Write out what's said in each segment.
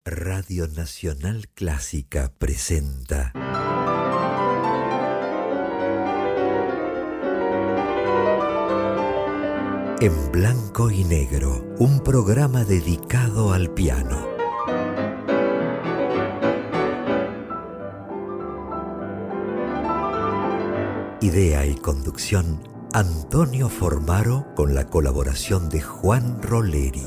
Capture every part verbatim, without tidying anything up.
Radio Nacional Clásica presenta En Blanco y Negro, un programa dedicado al piano. Idea y conducción, Antonio Formaro, con la colaboración de Juan Roleri.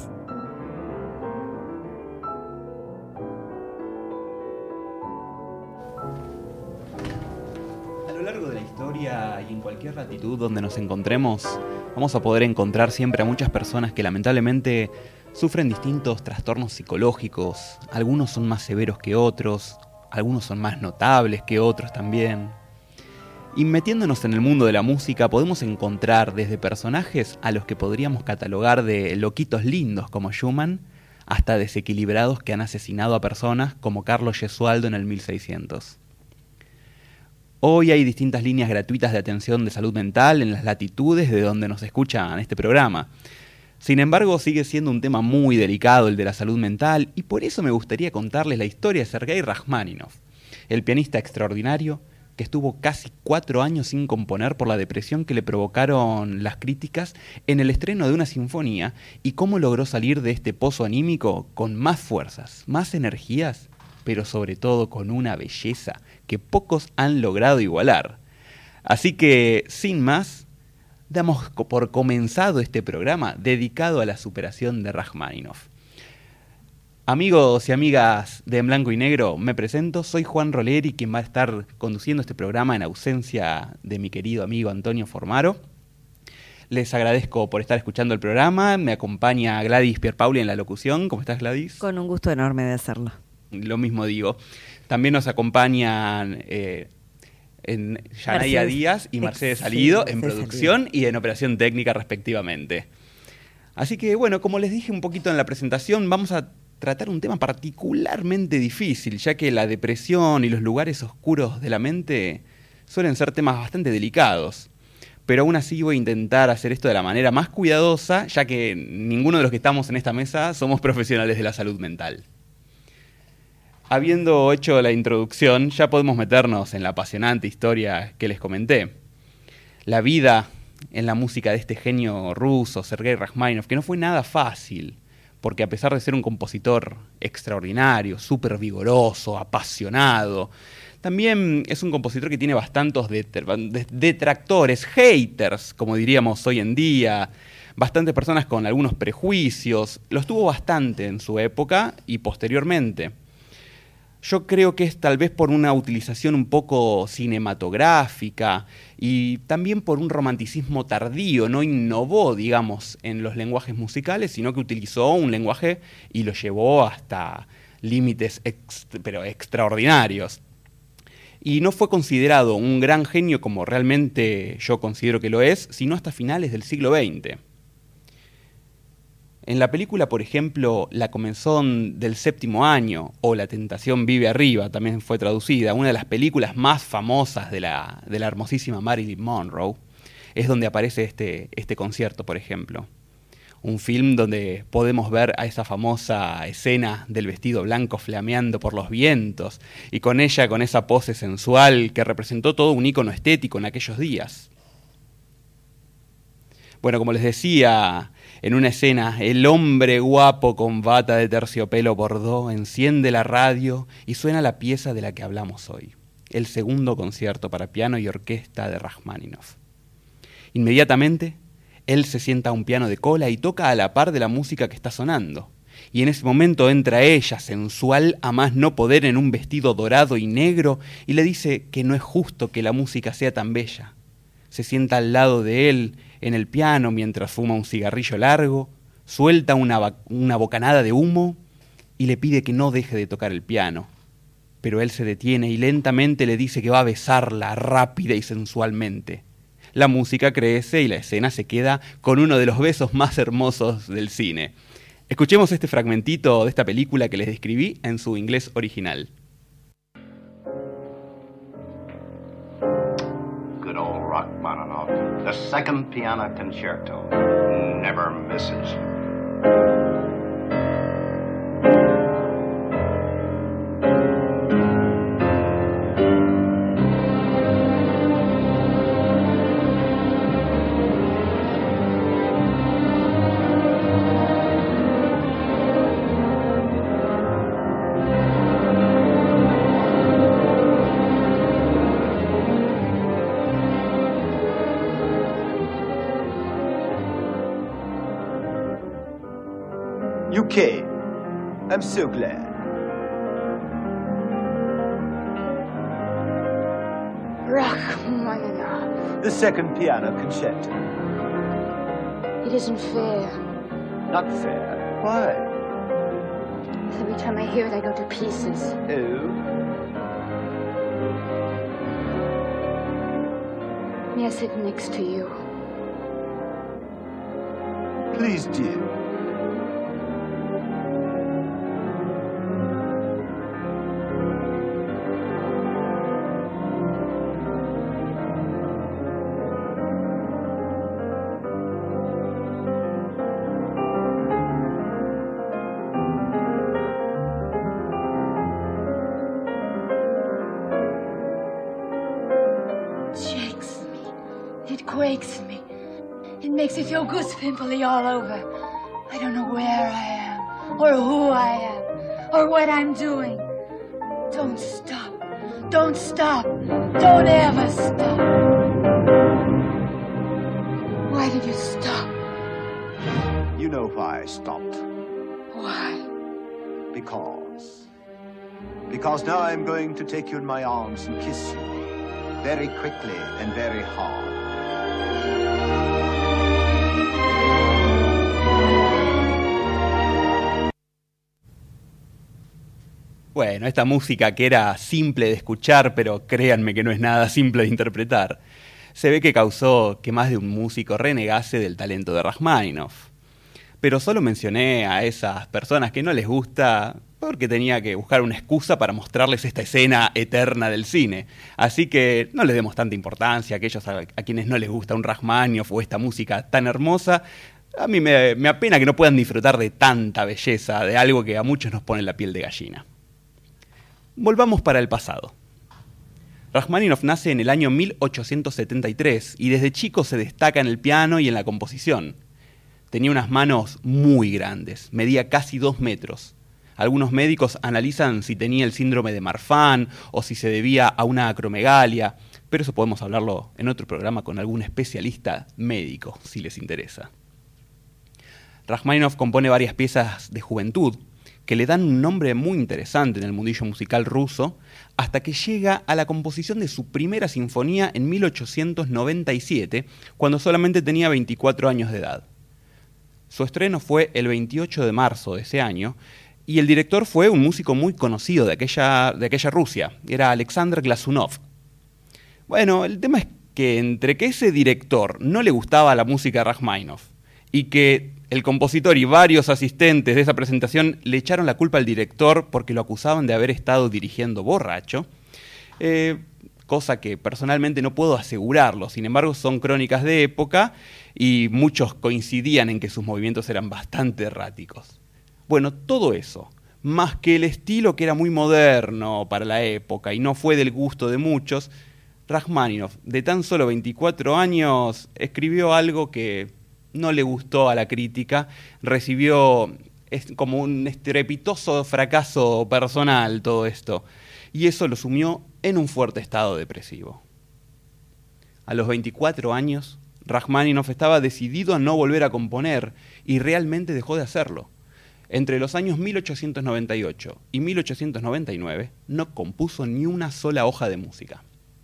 A lo largo de la historia y en cualquier latitud donde nos encontremos, vamos a poder encontrar siempre a muchas personas que lamentablemente sufren distintos trastornos psicológicos. Algunos son más severos que otros, algunos son más notables que otros también. Y metiéndonos en el mundo de la música podemos encontrar desde personajes a los que podríamos catalogar de loquitos lindos como Schumann, hasta desequilibrados que han asesinado a personas como Carlo Gesualdo en el mil seiscientos. Hoy hay distintas líneas gratuitas de atención de salud mental en las latitudes de donde nos escuchan este programa. Sin embargo, sigue siendo un tema muy delicado el de la salud mental, y por eso me gustaría contarles la historia de Sergei Rajmáninov, el pianista extraordinario que estuvo casi cuatro años sin componer por la depresión que le provocaron las críticas en el estreno de una sinfonía, y cómo logró salir de este pozo anímico con más fuerzas, más energías, pero sobre todo con una belleza que pocos han logrado igualar. Así que, sin más, damos por comenzado este programa dedicado a la superación de Rajmáninov. Amigos y amigas de En Blanco y Negro, me presento, soy Juan Roleri, quien va a estar conduciendo este programa en ausencia de mi querido amigo Antonio Formaro. Les agradezco por estar escuchando el programa, me acompaña Gladys Pierpauli en la locución. ¿Cómo estás, Gladys? Con un gusto enorme de hacerlo. Lo mismo digo. También nos acompañan eh, en Yanaya Mercedes. Díaz y Mercedes Sí, Salido en Mercedes producción Salido. y en operación técnica respectivamente. Así que bueno, como les dije un poquito en la presentación, vamos a tratar un tema particularmente difícil, ya que la depresión y los lugares oscuros de la mente suelen ser temas bastante delicados. Pero aún así voy a intentar hacer esto de la manera más cuidadosa, ya que ninguno de los que estamos en esta mesa somos profesionales de la salud mental. Habiendo hecho la introducción, ya podemos meternos en la apasionante historia que les comenté. La vida en la música de este genio ruso, Sergei Rajmáninov, que no fue nada fácil, porque a pesar de ser un compositor extraordinario, súper vigoroso, apasionado, también es un compositor que tiene bastantes detractores, haters, como diríamos hoy en día, bastantes personas con algunos prejuicios. Los tuvo bastante en su época y posteriormente. Yo creo que es tal vez por una utilización un poco cinematográfica y también por un romanticismo tardío. No innovó, digamos, en los lenguajes musicales, sino que utilizó un lenguaje y lo llevó hasta límites ex, pero extraordinarios. Y no fue considerado un gran genio como realmente yo considero que lo es, sino hasta finales del siglo veinte. En la película, por ejemplo, La comezón del séptimo año o La tentación vive arriba, también fue traducida, una de las películas más famosas de la, de la hermosísima Marilyn Monroe, es donde aparece este, este concierto, por ejemplo. Un film donde podemos ver a esa famosa escena del vestido blanco flameando por los vientos, y con ella, con esa pose sensual que representó todo un ícono estético en aquellos días. Bueno, como les decía, en una escena, el hombre guapo con bata de terciopelo bordó enciende la radio y suena la pieza de la que hablamos hoy, el segundo concierto para piano y orquesta de Rajmáninov. Inmediatamente, él se sienta a un piano de cola y toca a la par de la música que está sonando. Y en ese momento entra ella, sensual a más no poder, en un vestido dorado y negro, y le dice que no es justo que la música sea tan bella. Se sienta al lado de él en el piano mientras fuma un cigarrillo largo, suelta una, una bocanada de humo y le pide que no deje de tocar el piano. Pero él se detiene y lentamente le dice que va a besarla rápida y sensualmente. La música crece y la escena se queda con uno de los besos más hermosos del cine. Escuchemos este fragmentito de esta película que les describí en su inglés original. Good old Rachmaninoff, the second piano concerto, never misses. came. I'm so glad. Rachmaninoff. The second piano concerto. It isn't fair. Not fair. Why? Every time I hear it, I go to pieces. Oh? May I sit next to you? Please do. Quakes me. It makes me feel goose pimply all over. I don't know where I am, or who I am, or what I'm doing. Don't stop. Don't stop. Don't ever stop. Why did you stop? You know why I stopped. Why? Because. Because now I'm going to take you in my arms and kiss you. Very quickly and very hard. Bueno, esta música que era simple de escuchar, pero créanme que no es nada simple de interpretar, se ve que causó que más de un músico renegase del talento de Rachmaninoff. Pero solo mencioné a esas personas que no les gusta porque tenía que buscar una excusa para mostrarles esta escena eterna del cine. Así que no les demos tanta importancia a aquellos a, a quienes no les gusta un Rachmaninoff o esta música tan hermosa. A mí me, me apena que no puedan disfrutar de tanta belleza, de algo que a muchos nos pone la piel de gallina. Volvamos para el pasado. Rachmaninoff nace en el año mil ochocientos setenta y tres y desde chico se destaca en el piano y en la composición. Tenía unas manos muy grandes, medía casi dos metros. Algunos médicos analizan si tenía el síndrome de Marfan o si se debía a una acromegalia, pero eso podemos hablarlo en otro programa con algún especialista médico, si les interesa. Rachmaninoff compone varias piezas de juventud, que le dan un nombre muy interesante en el mundillo musical ruso, hasta que llega a la composición de su primera sinfonía en mil ochocientos noventa y siete, cuando solamente tenía veinticuatro años de edad. Su estreno fue el veintiocho de marzo de ese año, y el director fue un músico muy conocido de aquella, de aquella Rusia, era Alexander Glazunov. Bueno, el tema es que entre que ese director no le gustaba la música de Rachmaninoff, y que el compositor y varios asistentes de esa presentación le echaron la culpa al director porque lo acusaban de haber estado dirigiendo borracho, eh, cosa que personalmente no puedo asegurarlo. Sin embargo, son crónicas de época y muchos coincidían en que sus movimientos eran bastante erráticos. Bueno, todo eso, más que el estilo que era muy moderno para la época y no fue del gusto de muchos, Rachmaninoff, de tan solo veinticuatro años, escribió algo que no le gustó a la crítica, recibió como un estrepitoso fracaso personal todo esto, y eso lo sumió en un fuerte estado depresivo. A los veinticuatro años, Rachmaninoff estaba decidido a no volver a componer, y realmente dejó de hacerlo. Entre los años mil ochocientos noventa y ocho y mil ochocientos noventa y nueve, no compuso ni una sola hoja de música.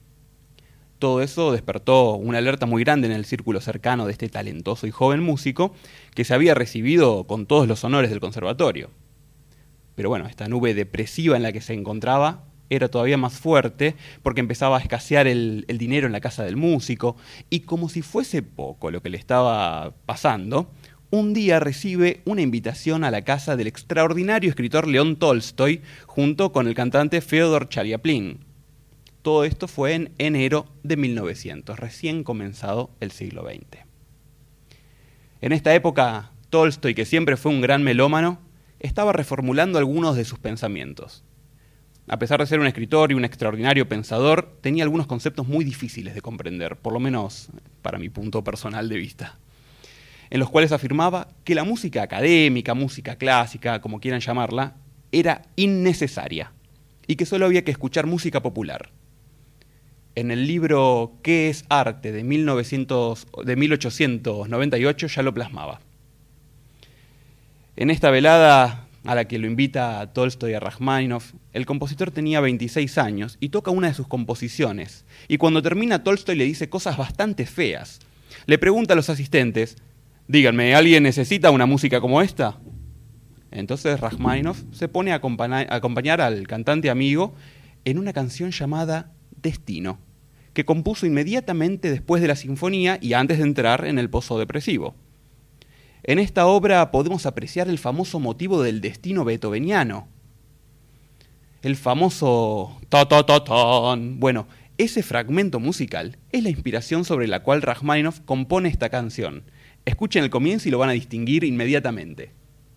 Todo eso despertó una alerta muy grande en el círculo cercano de este talentoso y joven músico que se había recibido con todos los honores del conservatorio. Pero bueno, esta nube depresiva en la que se encontraba era todavía más fuerte porque empezaba a escasear el, el dinero en la casa del músico y como si fuese poco lo que le estaba pasando, un día recibe una invitación a la casa del extraordinario escritor León Tolstoy junto con el cantante Fyodor Chaliaplin. Todo esto fue en enero de mil novecientos, recién comenzado el siglo veinte. En esta época, Tolstoy, que siempre fue un gran melómano, estaba reformulando algunos de sus pensamientos. A pesar de ser un escritor y un extraordinario pensador, tenía algunos conceptos muy difíciles de comprender, por lo menos para mi punto personal de vista, en los cuales afirmaba que la música académica, música clásica, como quieran llamarla, era innecesaria y que solo había que escuchar música popular. En el libro ¿Qué es arte? de, mil novecientos, de mil ochocientos noventa y ocho ya lo plasmaba. En esta velada a la que lo invita a Tolstoy a Rajmáninov, el compositor tenía veintiséis años y toca una de sus composiciones. Y cuando termina, Tolstoy le dice cosas bastante feas. Le pregunta a los asistentes, díganme, ¿alguien necesita una música como esta? Entonces Rajmáninov se pone a acompañar, a acompañar al cantante amigo en una canción llamada Destino, que compuso inmediatamente después de la sinfonía y antes de entrar en el pozo depresivo. En esta obra podemos apreciar el famoso motivo del destino beethoveniano. El famoso ta-ta-ta-tan. Bueno, ese fragmento musical es la inspiración sobre la cual Rajmáninov compone esta canción. Escuchen el comienzo y lo van a distinguir inmediatamente.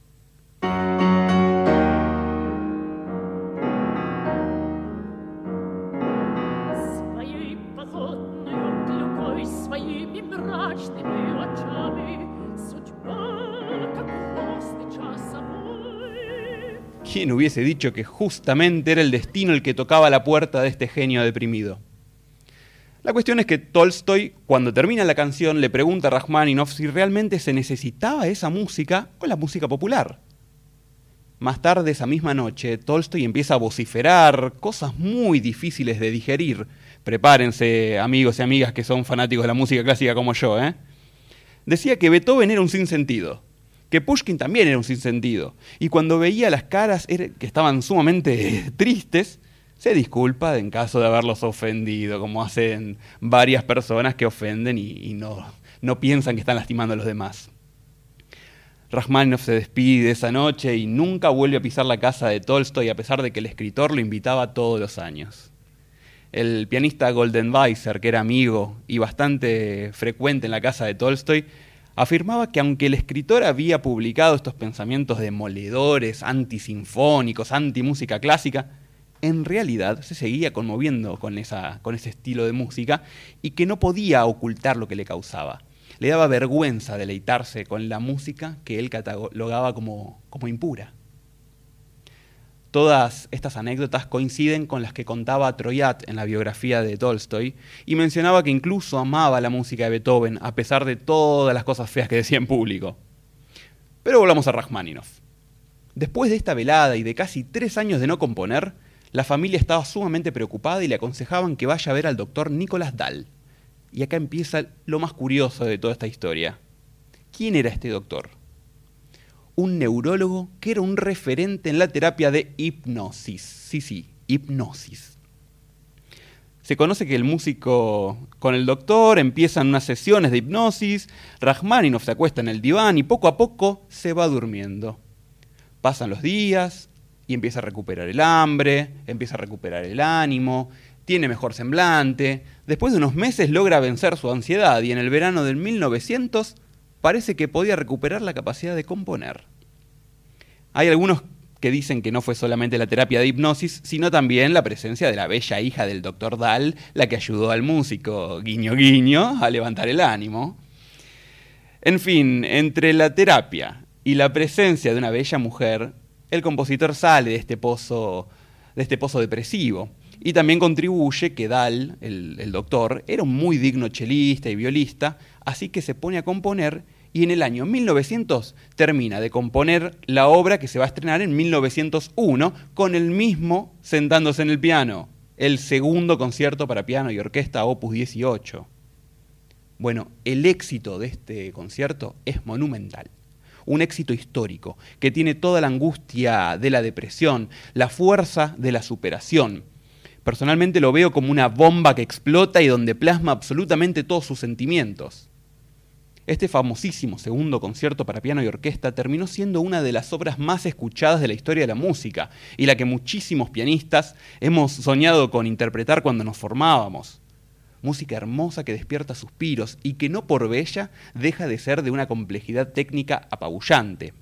¿Quién hubiese dicho que justamente era el destino el que tocaba la puerta de este genio deprimido? La cuestión es que Tolstoy, cuando termina la canción, le pregunta a Rajmáninov si realmente se necesitaba esa música o la música popular. Más tarde, esa misma noche, Tolstoy empieza a vociferar cosas muy difíciles de digerir. Prepárense, amigos y amigas que son fanáticos de la música clásica como yo, ¿eh? Decía que Beethoven era un sinsentido, que Pushkin también era un sinsentido, y cuando veía las caras que estaban sumamente tristes, se disculpa en caso de haberlos ofendido, como hacen varias personas que ofenden y, y no, no piensan que están lastimando a los demás. Rajmáninov se despide esa noche y nunca vuelve a pisar la casa de Tolstoy, a pesar de que el escritor lo invitaba todos los años. El pianista Goldenweiser, que era amigo y bastante frecuente en la casa de Tolstoy, afirmaba que aunque el escritor había publicado estos pensamientos demoledores, antisinfónicos, antimúsica clásica, en realidad se seguía conmoviendo con, esa, con ese estilo de música y que no podía ocultar lo que le causaba. Le daba vergüenza deleitarse con la música que él catalogaba como, como impura. Todas estas anécdotas coinciden con las que contaba Troyat en la biografía de Tolstoy y mencionaba que incluso amaba la música de Beethoven a pesar de todas las cosas feas que decía en público. Pero volvamos a Rajmáninov. Después de esta velada y de casi tres años de no componer, la familia estaba sumamente preocupada y le aconsejaban que vaya a ver al doctor Nicolás Dahl. Y acá empieza lo más curioso de toda esta historia. ¿Quién era este doctor? Un neurólogo que era un referente en la terapia de hipnosis. Sí, sí, hipnosis. Se conoce que el músico con el doctor empiezan unas sesiones de hipnosis, Rajmáninov se acuesta en el diván y poco a poco se va durmiendo. Pasan los días y empieza a recuperar el hambre, empieza a recuperar el ánimo, tiene mejor semblante. Después de unos meses logra vencer su ansiedad y en el verano del mil novecientos parece que podía recuperar la capacidad de componer. Hay algunos que dicen que no fue solamente la terapia de hipnosis, sino también la presencia de la bella hija del doctor Dahl, la que ayudó al músico, guiño guiño, a levantar el ánimo. En fin, entre la terapia y la presencia de una bella mujer, el compositor sale de este pozo, de este pozo depresivo. Y también contribuye que Dahl, el, el doctor, era un muy digno chelista y violista, así que se pone a componer y en el año mil novecientos termina de componer la obra que se va a estrenar en mil novecientos uno con el mismo sentándose en el piano, el segundo concierto para piano y orquesta opus dieciocho. Bueno, el éxito de este concierto es monumental. Un éxito histórico que tiene toda la angustia de la depresión, la fuerza de la superación. Personalmente lo veo como una bomba que explota y donde plasma absolutamente todos sus sentimientos. Este famosísimo segundo concierto para piano y orquesta terminó siendo una de las obras más escuchadas de la historia de la música y la que muchísimos pianistas hemos soñado con interpretar cuando nos formábamos. Música hermosa que despierta suspiros y que no por bella deja de ser de una complejidad técnica apabullante.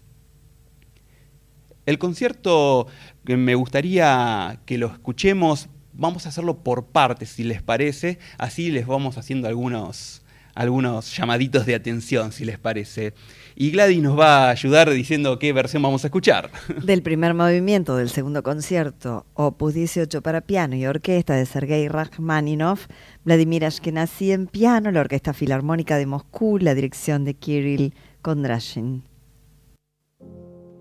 El concierto que me gustaría que lo escuchemos, vamos a hacerlo por partes, si les parece, así les vamos haciendo algunos, algunos llamaditos de atención, si les parece. Y Gladys nos va a ayudar diciendo qué versión vamos a escuchar. Del primer movimiento del segundo concierto, opus dieciocho para piano y orquesta de Sergei Rajmáninov, Vladimir Ashkenazy en piano, la Orquesta Filarmónica de Moscú, la dirección de Kirill Kondrashin.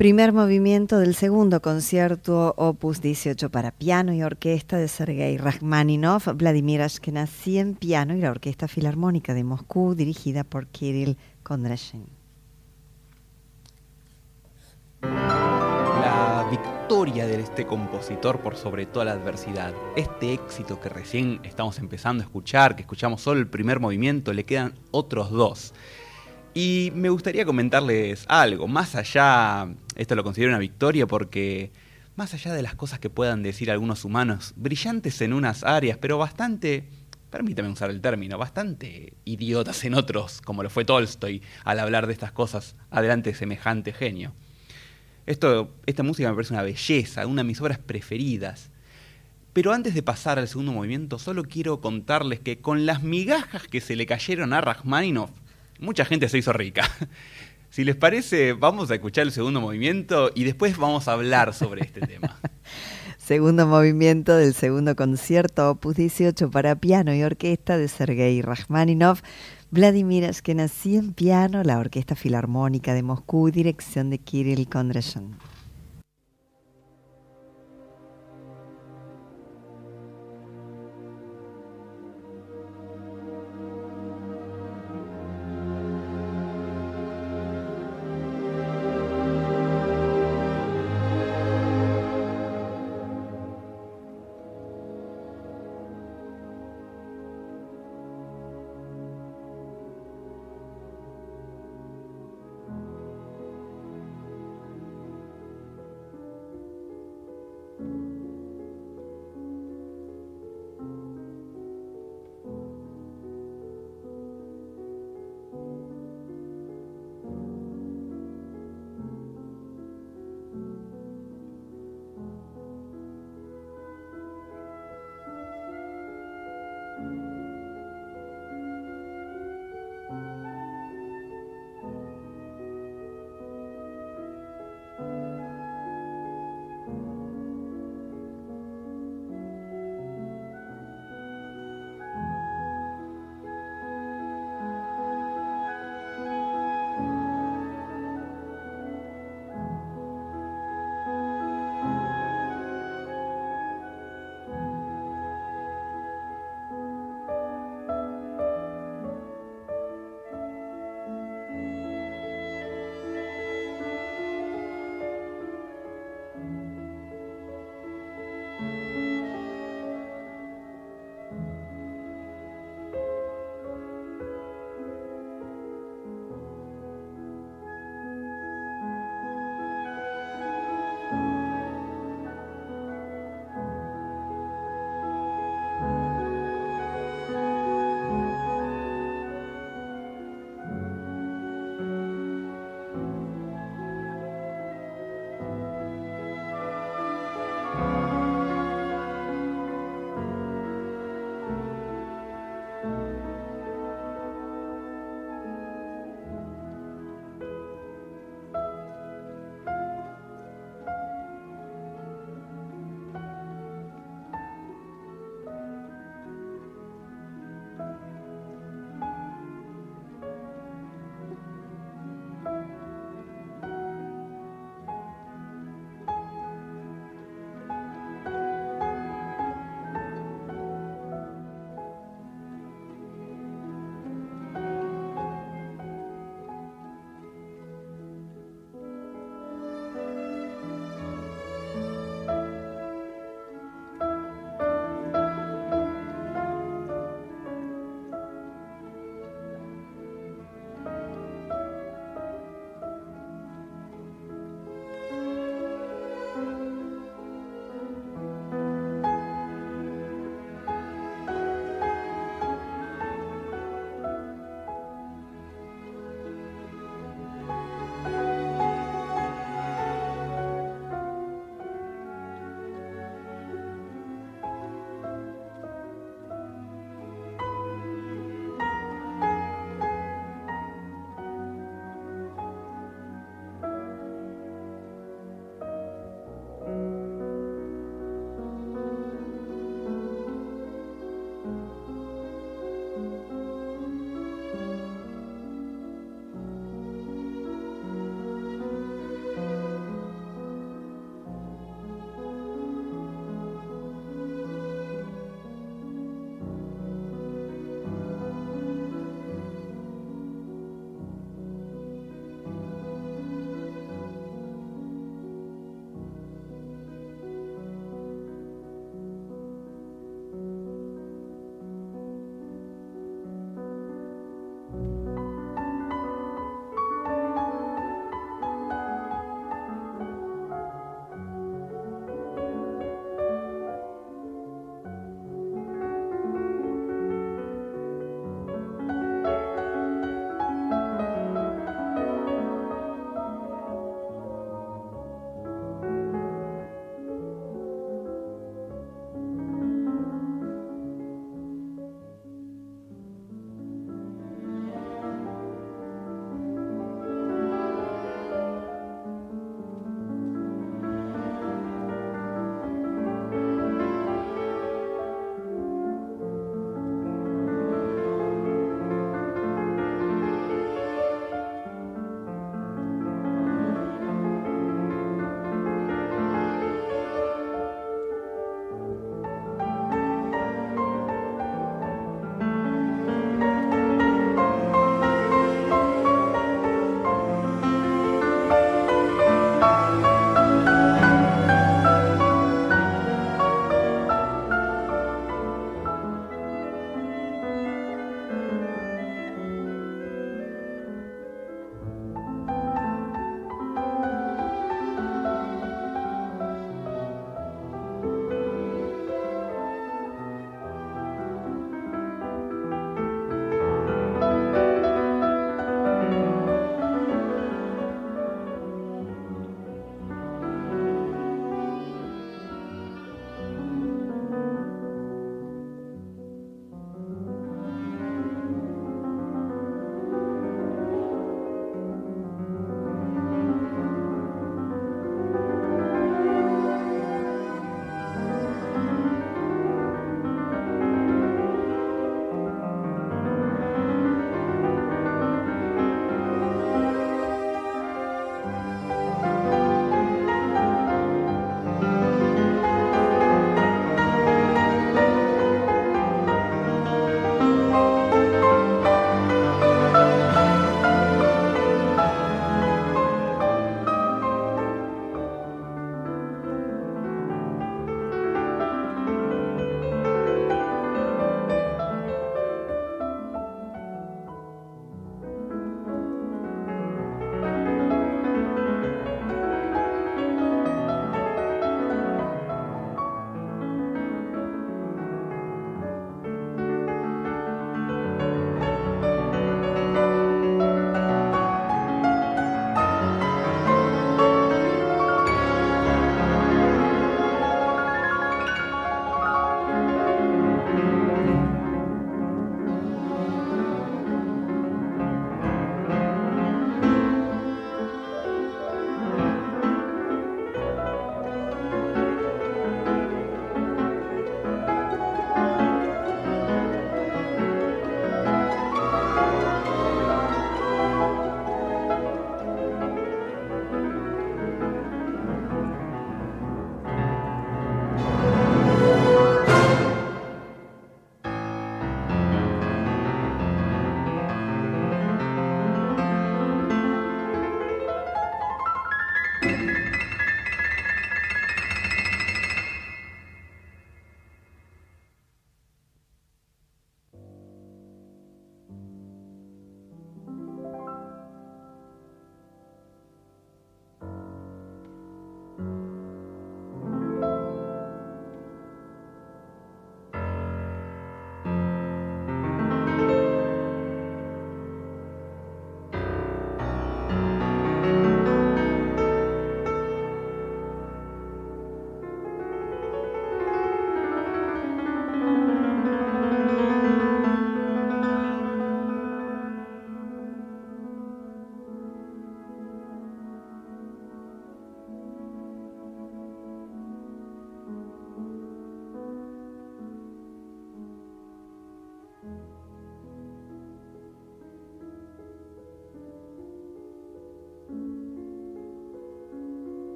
Primer movimiento del segundo concierto opus dieciocho para piano y orquesta de Sergei Rachmaninoff, Vladimir Ashkenazy en piano y la Orquesta Filarmónica de Moscú dirigida por Kirill Kondrashin. La victoria de este compositor por sobre toda la adversidad, este éxito que recién estamos empezando a escuchar, que escuchamos solo el primer movimiento, le quedan otros dos. Y me gustaría comentarles algo, más allá, esto lo considero una victoria porque más allá de las cosas que puedan decir algunos humanos, brillantes en unas áreas, pero bastante, permítame usar el término, bastante idiotas en otros, como lo fue Tolstoy al hablar de estas cosas, adelante de semejante genio. Esto, esta música me parece una belleza, una de mis obras preferidas. Pero antes de pasar al segundo movimiento, solo quiero contarles que con las migajas que se le cayeron a Rachmaninoff, mucha gente se hizo rica. Si les parece, vamos a escuchar el segundo movimiento y después vamos a hablar sobre este tema. Segundo movimiento del segundo concierto opus dieciocho para piano y orquesta de Sergei Rachmaninoff, Vladimir Ashkenazy en piano, la Orquesta Filarmónica de Moscú, dirección de Kirill Kondrashin.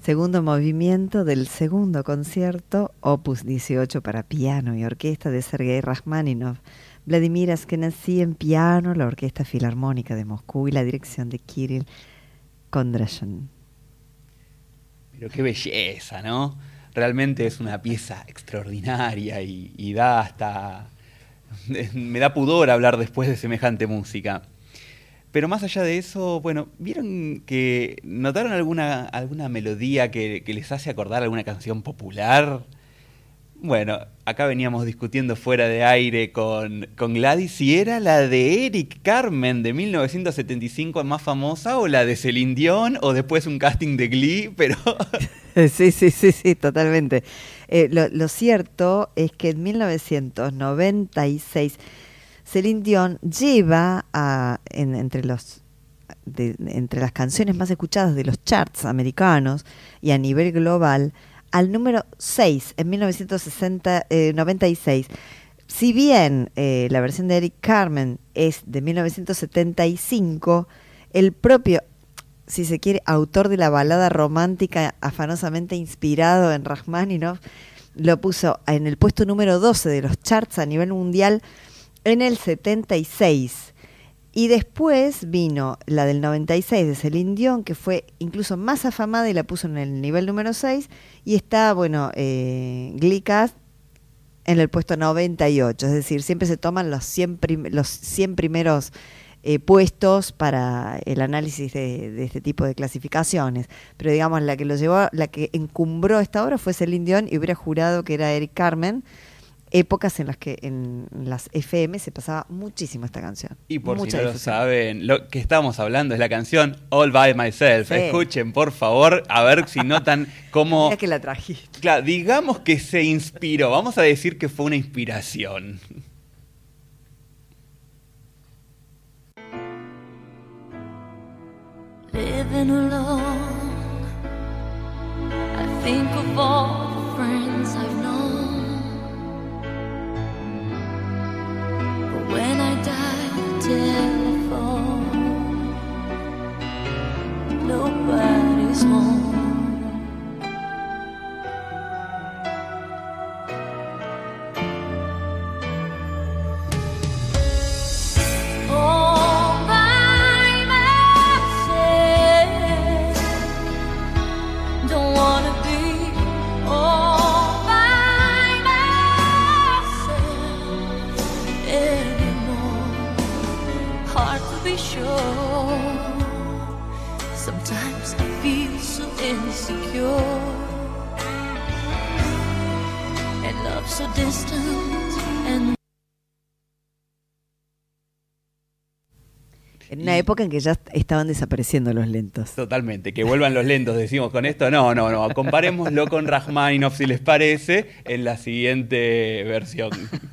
Segundo movimiento del segundo concierto, opus dieciocho para piano y orquesta de Sergei Rachmaninoff. Vladimir Askenazí en piano, la Orquesta Filarmónica de Moscú y la dirección de Kirill Kondrashin. Pero qué belleza, ¿no? Realmente es una pieza extraordinaria y, y da hasta... me da pudor hablar después de semejante música. Pero más allá de eso, bueno, ¿vieron que notaron alguna, alguna melodía que, que les hace acordar alguna canción popular? Bueno, acá veníamos discutiendo fuera de aire con, con Gladys si era la de Eric Carmen de mil novecientos setenta y cinco más famosa o la de Celine Dion o después un casting de Glee, pero... Sí, sí, sí, sí, totalmente. Eh, lo, lo cierto es que en mil novecientos noventa y seis... Celine Dion lleva a, en, entre, los, de, entre las canciones más escuchadas de los charts americanos y a nivel global al número seis en mil novecientos noventa y seis. Si bien eh, la versión de Eric Carmen es de mil novecientos setenta y cinco, el propio, si se quiere, autor de la balada romántica afanosamente inspirado en Rachmaninoff lo puso en el puesto número doce de los charts a nivel mundial en el setenta y seis, y después vino la del noventa y seis de Celine Dion, que fue incluso más afamada y la puso en el nivel número seis, y está, bueno, eh, Glee Cast en el puesto noventa y ocho, es decir, siempre se toman los cien, prim- los cien primeros eh, puestos para el análisis de, de este tipo de clasificaciones, pero digamos, la que lo llevó, la que encumbró esta obra fue Celine Dion, y hubiera jurado que era Eric Carmen, épocas en las que en las F M se pasaba muchísimo esta canción. Y por Mucha si no difusión. lo saben, lo que estamos hablando es la canción All By Myself. Sí. Escuchen, por favor, a ver si notan cómo... Mira que la trajiste. Claro, digamos que se inspiró, vamos a decir que fue una inspiración. Living alone, I think of all the friends I've known. But when I dial the telephone, nobody's home. All by myself, don't wanna be all by myself anymore. Hard to be sure. Sometimes I feel so insecure, and love so distant and En una época en que ya estaban desapareciendo los lentos. Totalmente, que vuelvan los lentos, decimos con esto. No, no, no, comparémoslo con Rachmaninoff, si les parece, en la siguiente versión.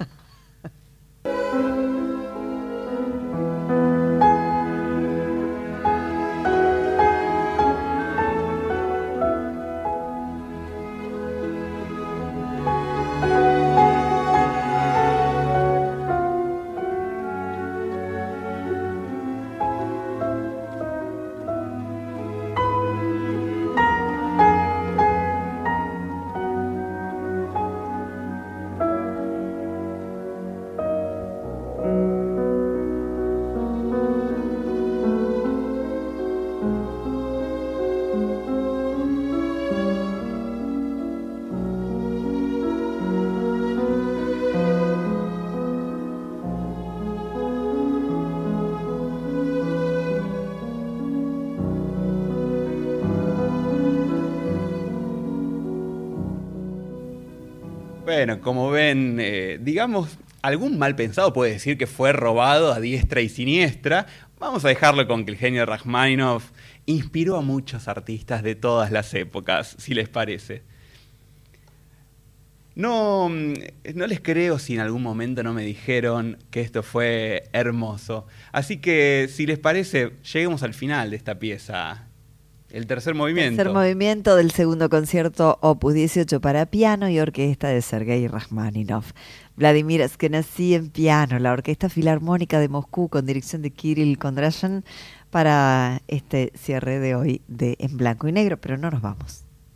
Bueno, como ven, eh, digamos, algún mal pensado puede decir que fue robado a diestra y siniestra. Vamos a dejarlo con que el genio Rachmaninoff inspiró a muchos artistas de todas las épocas, si les parece. No, no les creo si en algún momento no me dijeron que esto fue hermoso. Así que, si les parece, lleguemos al final de esta pieza. El tercer movimiento. Tercer movimiento del segundo concierto opus dieciocho para piano y orquesta de Sergei Rachmaninoff. Vladimir Askenazí en piano, la Orquesta Filarmónica de Moscú con dirección de Kirill Kondrashin para este cierre de hoy de En Blanco y Negro, pero no nos vamos.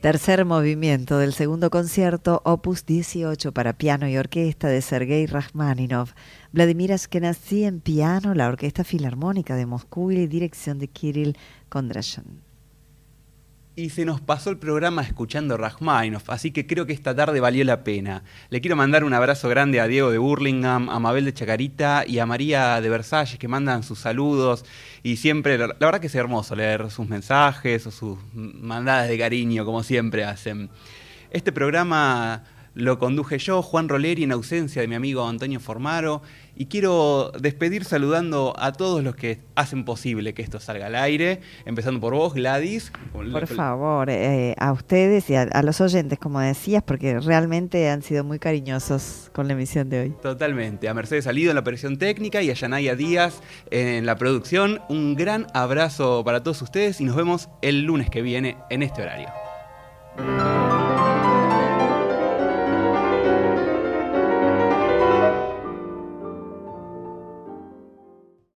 Tercer movimiento del segundo concierto, opus dieciocho para piano y orquesta de Sergei Rachmaninoff. Vladimir Ashkenazy en piano, la Orquesta Filarmónica de Moscú y dirección de Kirill Kondrashin. Y se nos pasó el programa escuchando Rachmaninoff, así que creo que esta tarde valió la pena. Le quiero mandar un abrazo grande a Diego de Burlingame, a Mabel de Chacarita y a María de Versalles, que mandan sus saludos. Y siempre, la verdad que es hermoso leer sus mensajes o sus mandadas de cariño, como siempre hacen. Este programa lo conduje yo, Juan Roleri, en ausencia de mi amigo Antonio Formaro, y quiero despedir saludando a todos los que hacen posible que esto salga al aire, empezando por vos, Gladys. Por favor, eh, a ustedes y a, a los oyentes, como decías, porque realmente han sido muy cariñosos con la emisión de hoy. Totalmente. A Mercedes Salido en la operación técnica y a Yanaya Díaz en la producción. Un gran abrazo para todos ustedes y nos vemos el lunes que viene en este horario.